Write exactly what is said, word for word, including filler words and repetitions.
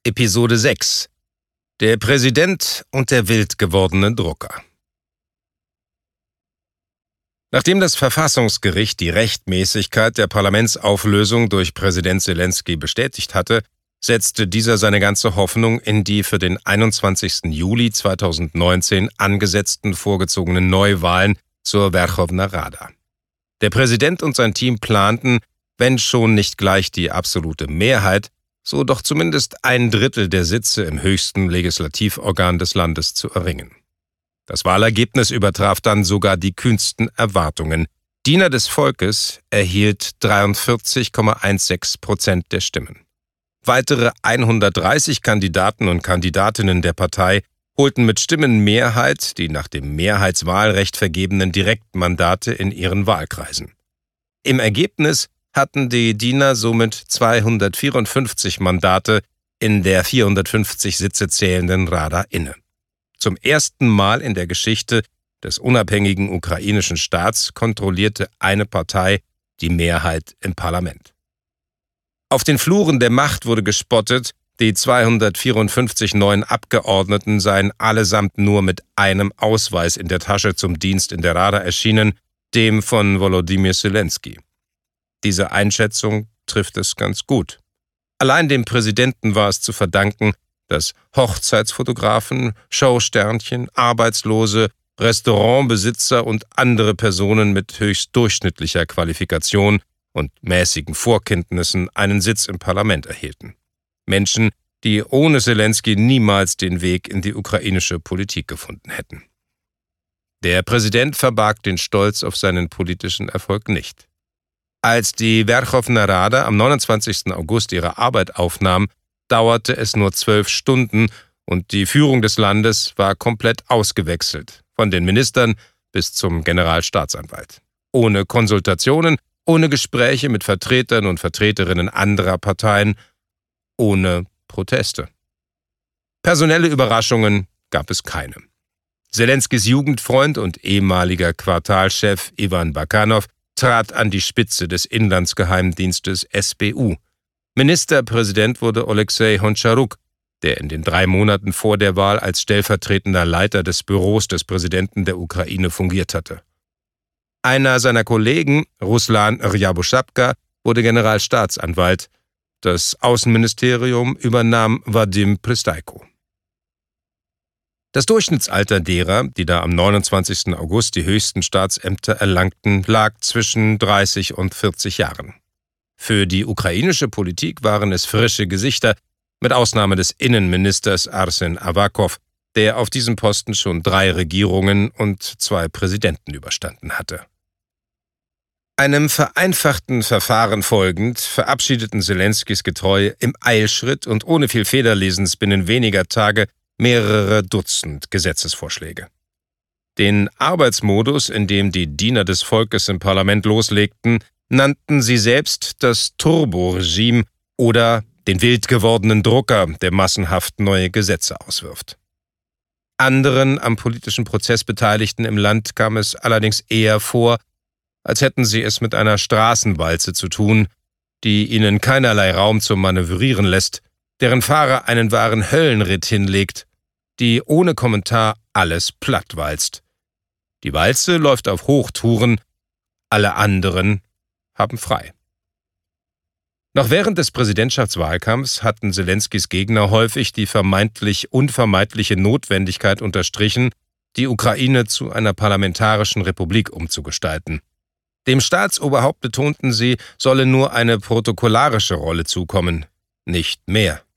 Episode sechs. Der Präsident und der wild gewordene Drucker. Nachdem das Verfassungsgericht die Rechtmäßigkeit der Parlamentsauflösung durch Präsident Selenskyj bestätigt hatte, setzte dieser seine ganze Hoffnung in die für den einundzwanzigsten Juli zweitausendneunzehn angesetzten vorgezogenen Neuwahlen zur Werchowna Rada. Der Präsident und sein Team planten, wenn schon nicht gleich die absolute Mehrheit, so doch zumindest ein Drittel der Sitze im höchsten Legislativorgan des Landes zu erringen. Das Wahlergebnis übertraf dann sogar die kühnsten Erwartungen. Diener des Volkes erhielt dreiundvierzig Komma sechzehn Prozent der Stimmen. Weitere hundertdreißig Kandidaten und Kandidatinnen der Partei holten mit Stimmenmehrheit die nach dem Mehrheitswahlrecht vergebenen Direktmandate in ihren Wahlkreisen. Im Ergebnis hatten die Diener somit zweihundertvierundfünfzig Mandate in der vierhundertfünfzig Sitze zählenden Rada inne. Zum ersten Mal in der Geschichte des unabhängigen ukrainischen Staats kontrollierte eine Partei die Mehrheit im Parlament. Auf den Fluren der Macht wurde gespottet, die zweihundertvierundfünfzig neuen Abgeordneten seien allesamt nur mit einem Ausweis in der Tasche zum Dienst in der Rada erschienen, dem von Volodymyr Selenskyj. Diese Einschätzung trifft es ganz gut. Allein dem Präsidenten war es zu verdanken, dass Hochzeitsfotografen, Showsternchen, Arbeitslose, Restaurantbesitzer und andere Personen mit höchst durchschnittlicher Qualifikation und mäßigen Vorkenntnissen einen Sitz im Parlament erhielten. Menschen, die ohne Selenskyj niemals den Weg in die ukrainische Politik gefunden hätten. Der Präsident verbarg den Stolz auf seinen politischen Erfolg nicht. Als die Werchowna Rada am neunundzwanzigsten August ihre Arbeit aufnahm, dauerte es nur zwölf Stunden und die Führung des Landes war komplett ausgewechselt, von den Ministern bis zum Generalstaatsanwalt. Ohne Konsultationen, ohne Gespräche mit Vertretern und Vertreterinnen anderer Parteien, ohne Proteste. Personelle Überraschungen gab es keine. Selenskyjs Jugendfreund und ehemaliger Quartalchef Iwan Bakanov trat an die Spitze des Inlandsgeheimdienstes S B U. Ministerpräsident wurde Oleksej Honcharuk, der in den drei Monaten vor der Wahl als stellvertretender Leiter des Büros des Präsidenten der Ukraine fungiert hatte. Einer seiner Kollegen, Ruslan Rjaboschapka, wurde Generalstaatsanwalt. Das Außenministerium übernahm Wadim Prystaiko. Das Durchschnittsalter derer, die da am neunundzwanzigsten August die höchsten Staatsämter erlangten, lag zwischen dreißig und vierzig Jahren. Für die ukrainische Politik waren es frische Gesichter, mit Ausnahme des Innenministers Arsen Avakov, der auf diesem Posten schon drei Regierungen und zwei Präsidenten überstanden hatte. Einem vereinfachten Verfahren folgend verabschiedeten Selenskyjs Getreue im Eilschritt und ohne viel Federlesens binnen weniger Tage mehrere Dutzend Gesetzesvorschläge. Den Arbeitsmodus, in dem die Diener des Volkes im Parlament loslegten, nannten sie selbst das Turbo-Regime oder den wild gewordenen Drucker, der massenhaft neue Gesetze auswirft. Anderen am politischen Prozess Beteiligten im Land kam es allerdings eher vor, als hätten sie es mit einer Straßenwalze zu tun, die ihnen keinerlei Raum zum Manövrieren lässt, deren Fahrer einen wahren Höllenritt hinlegt, die ohne Kommentar alles plattwalzt. Die Walze läuft auf Hochtouren, alle anderen haben frei. Noch während des Präsidentschaftswahlkampfs hatten Selenskyjs Gegner häufig die vermeintlich unvermeidliche Notwendigkeit unterstrichen, die Ukraine zu einer parlamentarischen Republik umzugestalten. Dem Staatsoberhaupt betonten sie, solle nur eine protokollarische Rolle zukommen, nicht mehr.